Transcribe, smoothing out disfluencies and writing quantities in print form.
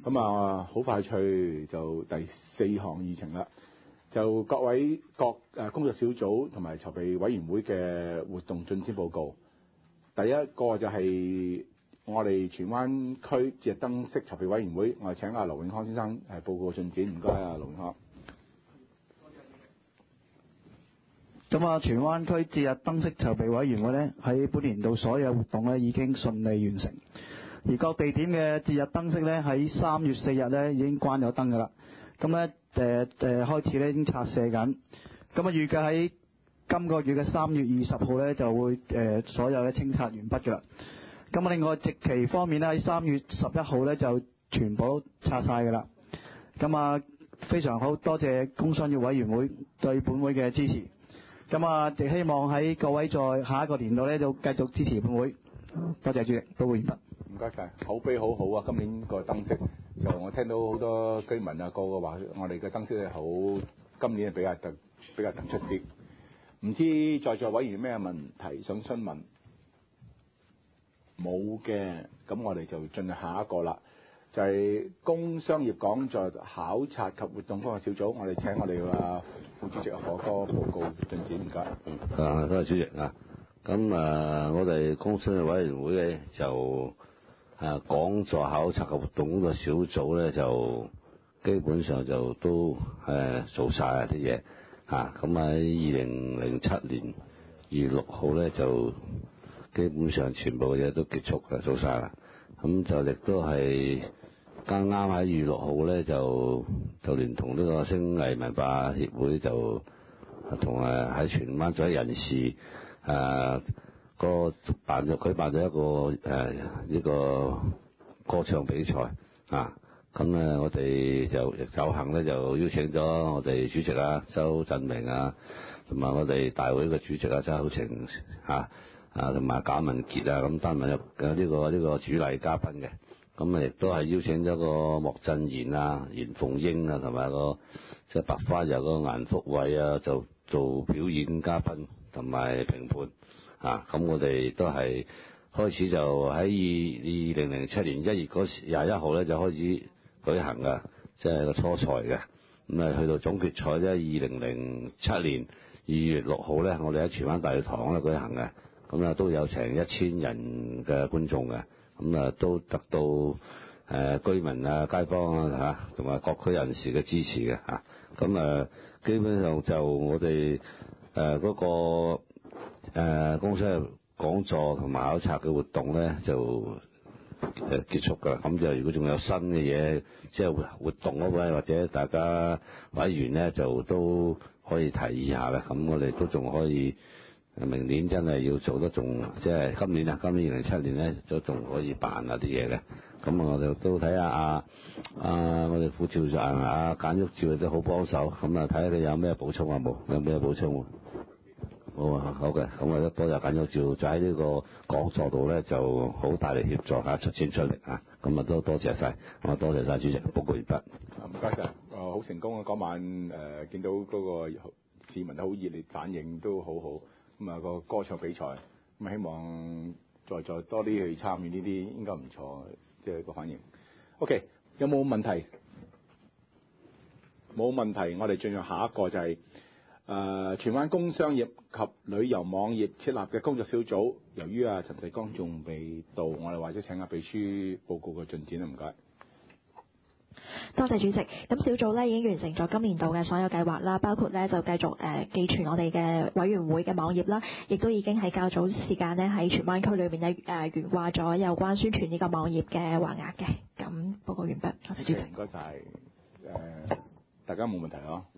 咁啊，好快脆就第4項議程啦。就各工作小組同埋籌備委員會嘅活動進展報告。第一個就係我哋荃灣區節日燈飾籌備委員會，我哋請阿劉永康先生報告進展。唔該啊，劉永康。 咁啊，荃灣區節日燈飾籌備委員會呢，喺本年度所有活動呢已經順利完成，而各地點嘅節日燈飾呢，喺3月4日呢已經關咗燈㗎啦。咁呢開始呢已經拆卸緊。咁啊，預計喺今個月嘅3月20號呢就會所有呢清拆完畢㗎啦。咁啊，另外席期方面呢，喺3月11號呢就全部都拆晒㗎啦。咁啊，非常好，多謝工商業委員會對本會嘅支持。咁啊，亦希望喺各位在下一個年度呢就繼續支持本會。多謝主席，報告完畢。 唔該晒，口碑好好啊！今年個燈飾就我聽到好多居民啊，個話我哋嘅燈飾係好，今年係比較突出啲。唔知在座委員咩問題想詢問？冇嘅，咁我哋就進入下一個啦。就係工商業講座考察及活動工作小組，我哋請我哋嘅副主席何哥報告進展。唔該。 多謝主席啊。咁我哋工商業委員會咧就講座考察及活動工作小組咧就基本上就都做晒啲嘢嚇。咁喺2007年2月6號咧就基本上全部嘅嘢都結束啦，做晒啦。咁就亦都係啱啱喺2月6號咧就聯同呢個星藝文化協會就同喺荃灣組織人士舉辦咗一個呢個歌唱比賽啊。咁咧我哋就有幸咧就邀請咗我哋主席啊周振明啊，同埋我哋大會嘅主席啊周厚晴同埋賈文傑啊，咁擔任呢個主禮嘉賓嘅。咁亦都係邀請咗個莫振賢啊、嚴鳳英啊，同埋即係白花油個顏福偉啊，就做表演嘉賓同埋評判咁我哋都係開始就喺2007年1月21號咧就開始舉行㗎，即係個初賽嘅。咁去到總決賽咧，2007年2月6號咧，我哋喺荃灣大會堂咧舉行嘅。咁都有成1000人嘅觀眾嘅。咁都得到居民啊、街坊啊同埋各區人士嘅支持嘅嚇。咁基本上就我哋嗰個工商業講座同埋考察嘅活動咧就結束㗎。咁就如果仲有新嘅嘢，即係活動嗰位或者大家委員咧就都可以提議下嘅。咁我哋都仲可以。明年真係要做得仲即係今年2007年咧都仲可以辦啲嘢嘅。咁我哋都睇下我哋副召集簡旭照都好幫手。咁睇下佢有咩補充啊？有咩補充？好嘅。咁我都多謝簡旭照，就喺呢個講座度咧就好大力協助出錢出力咁都多謝晒。多謝晒主席，報告完畢。 唔該晒。好成功啊！嗰晚見到嗰個市民都好熱烈反應，都好好。咁個歌唱比賽，咁希望再多啲去參與呢啲，應該唔錯，即係個反應。OK， 有冇問題？冇問題，我哋進入下一個就係荃灣工商業及旅遊網業設立嘅工作小組。由於陳世剛仲未到，我哋或者請秘書報告嘅進展啦，唔該。 多謝主席。咁小組咧已經完成咗今年度嘅所有計劃啦，包括咧就繼續寄存我哋嘅委員會嘅網頁啦，亦都已經喺較早時間咧喺荃灣區裏面咧懸掛咗有關宣傳呢個網頁嘅橫額嘅。咁報告完畢，多謝主席。 唔該晒。大家冇問題啊。